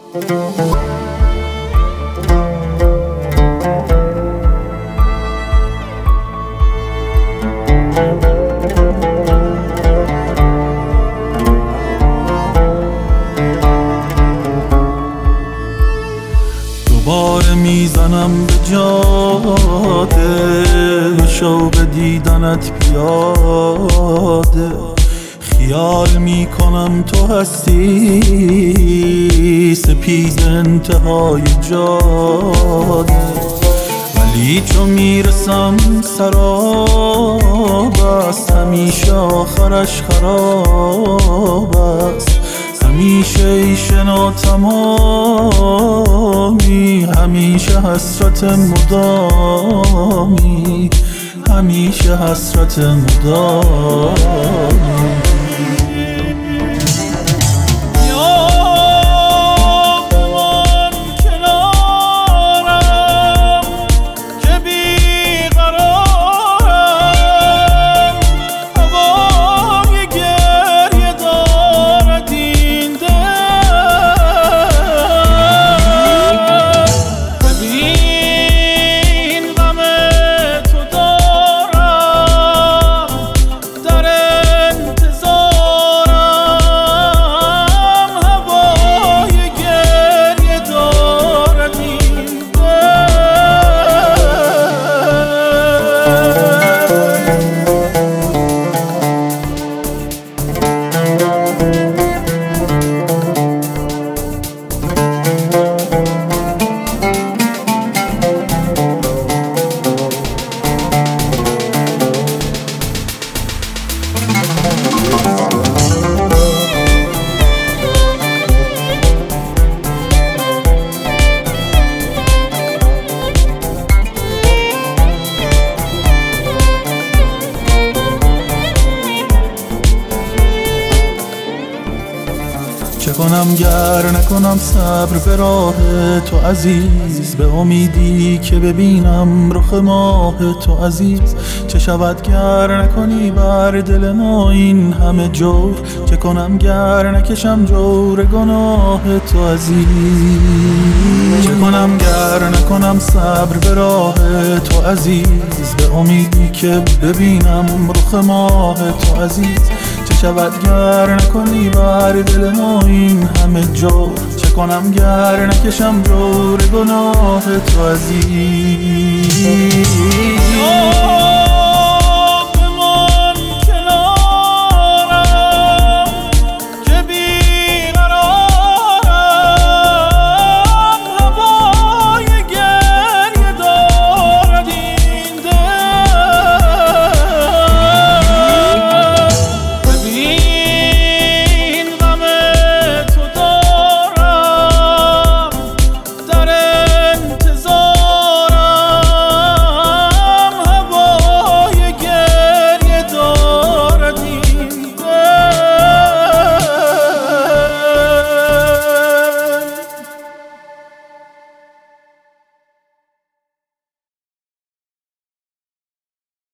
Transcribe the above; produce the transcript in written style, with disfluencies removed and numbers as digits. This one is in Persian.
دوباره میزنم به جاده، شوق دیدنت پیاده، خیال میکنم تو هستی سپید انتهای جاده، ولی چون میرسم سراب است، همیشه آخرش خراب است، همیشه ایشنا تمامی، همیشه حسرت مدامی، همیشه حسرت مدامی. چه کنم گر نکنم صبر به راه تو عزیز، به امیدی که ببینم رخ ماه تو عزیز، چه شود گر نکنی بر دل ما این همه جور، چه کنم گر نکشم جور گناه تو عزیز، چه کنم گر نکنم صبر به راه تو عزیز، به امیدی که ببینم رخ ماه تو عزیز، چه شود گر نکنی بر دل ما این همه جور، چه کنم گر نکشم جور گناه تو عزیز.